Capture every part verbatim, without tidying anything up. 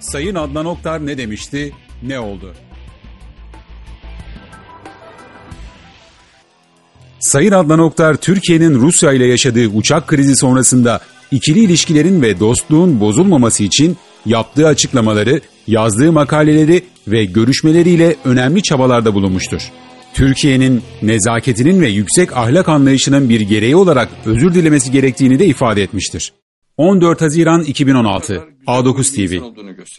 Sayın Adnan Oktar ne demişti, ne oldu? Sayın Adnan Oktar, Türkiye'nin Rusya ile yaşadığı uçak krizi sonrasında ikili ilişkilerin ve dostluğun bozulmaması için yaptığı açıklamaları, yazdığı makaleleri ve görüşmeleriyle önemli çabalarda bulunmuştur. Türkiye'nin nezaketinin ve yüksek ahlak anlayışının bir gereği olarak özür dilemesi gerektiğini de ifade etmiştir. on dört Haziran iki bin on altı, A dokuz T V.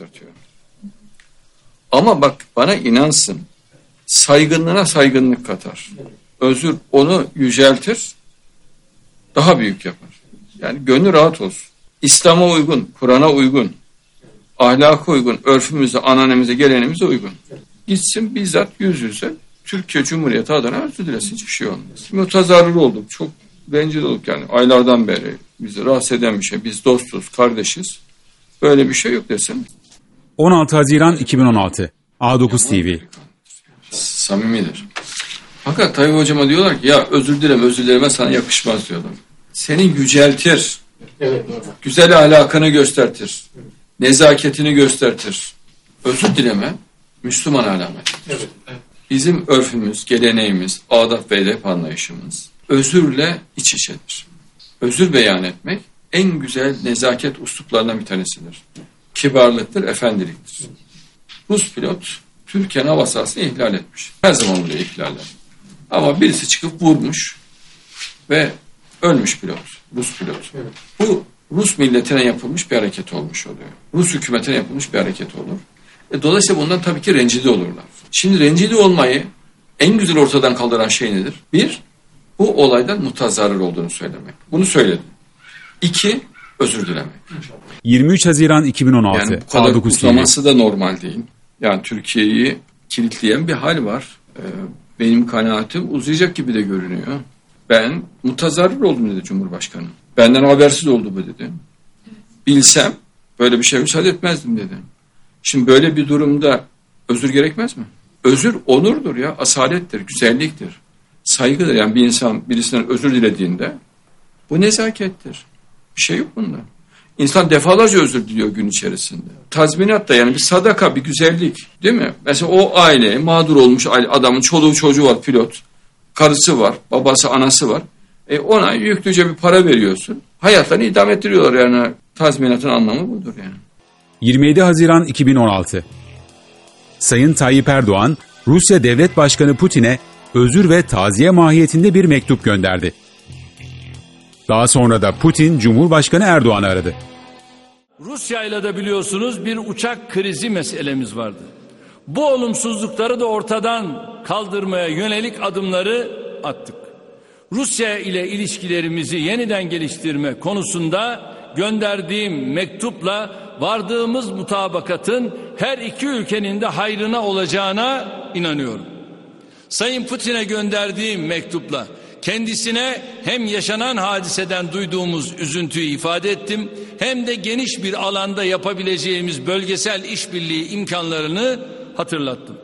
Ama bak, bana inansın, saygınlığına saygınlık katar. Özür onu yüceltir, daha büyük yapar. Yani gönlü rahat olsun. İslam'a uygun, Kur'an'a uygun, ahlaka uygun, örfümüze, ananemize, geleneğimize uygun. Gitsin bizzat yüz yüze Türkiye Cumhuriyeti adına özür dilesin, hiçbir şey olmaz. Mutazarrır olduk, çok rencide olduk yani. Aylardan beri bizi rahatsız eden bir şey. Biz dostuz, kardeşiz. Böyle bir şey yok desin. on altı Haziran iki bin on altı, A dokuz T V. Samimidir. Fakat Tayyip Hocama diyorlar ki ya özür dileme, özür dileme sana yakışmaz diyorlar. Seni yüceltir. Evet, güzel ahlakını göstertir. Nezaketini göstertir. Özür dileme Müslüman alametidir. Evet, evet. Bizim örfümüz, geleneğimiz, adab ve edep anlayışımız özürle iç içedir. Özür beyan etmek en güzel nezaket usluplarından bir tanesidir. Kibarlıktır, efendiliktir. Rus pilot Türkiye'nin hava sahasını ihlal etmiş. Her zaman oluyor ihlaller. Ama birisi çıkıp vurmuş ve ölmüş pilot. Rus pilot. Evet. Bu Rus milletine yapılmış bir hareket olmuş oluyor. Rus hükümetine yapılmış bir hareket olur. E, dolayısıyla bundan tabii ki rencide olurlar. Şimdi rencide olmayı en güzel ortadan kaldıran şey nedir? Bir, bu olaydan mutazarrır olduğunu söylemek. Bunu söyledim. İki, özür dilemek. yirmi üç Haziran iki bin on altı. Yani bu kadar uzaması da normal değil. Yani Türkiye'yi kilitleyen bir hal var. Ee, benim kanaatim uzayacak gibi de görünüyor. Ben mutazarrır oldum dedi Cumhurbaşkanı. Benden habersiz oldu bu dedi. Bilsem böyle bir şey müsaade etmezdim dedi. Şimdi böyle bir durumda özür gerekmez mi? Özür onurdur ya, asalettir, güzelliktir, saygıdır. Yani bir insan birisinden özür dilediğinde bu nezakettir. Bir şey yok bunda. İnsan defalarca özür diliyor gün içerisinde. Tazminat da yani bir sadaka, bir güzellik, değil mi? Mesela o aile, mağdur olmuş adamın çoluğu çocuğu var, pilot, karısı var, babası, anası var. E ona yüklüce bir para veriyorsun. Hayatlarını idame ettiriyorlar yani. Tazminatın anlamı budur yani. yirmi yedi Haziran iki bin on altı. Sayın Tayyip Erdoğan, Rusya Devlet Başkanı Putin'e özür ve taziye mahiyetinde bir mektup gönderdi. Daha sonra da Putin, Cumhurbaşkanı Erdoğan'ı aradı. Rusya ile de biliyorsunuz bir uçak krizi meselemiz vardı. Bu olumsuzlukları da ortadan kaldırmaya yönelik adımları attık. Rusya ile ilişkilerimizi yeniden geliştirme konusunda gönderdiğim mektupla vardığımız mutabakatın her iki ülkenin de hayrına olacağına inanıyorum. Sayın Putin'e gönderdiğim mektupla kendisine hem yaşanan hadiseden duyduğumuz üzüntüyü ifade ettim, hem de geniş bir alanda yapabileceğimiz bölgesel işbirliği imkanlarını hatırlattım.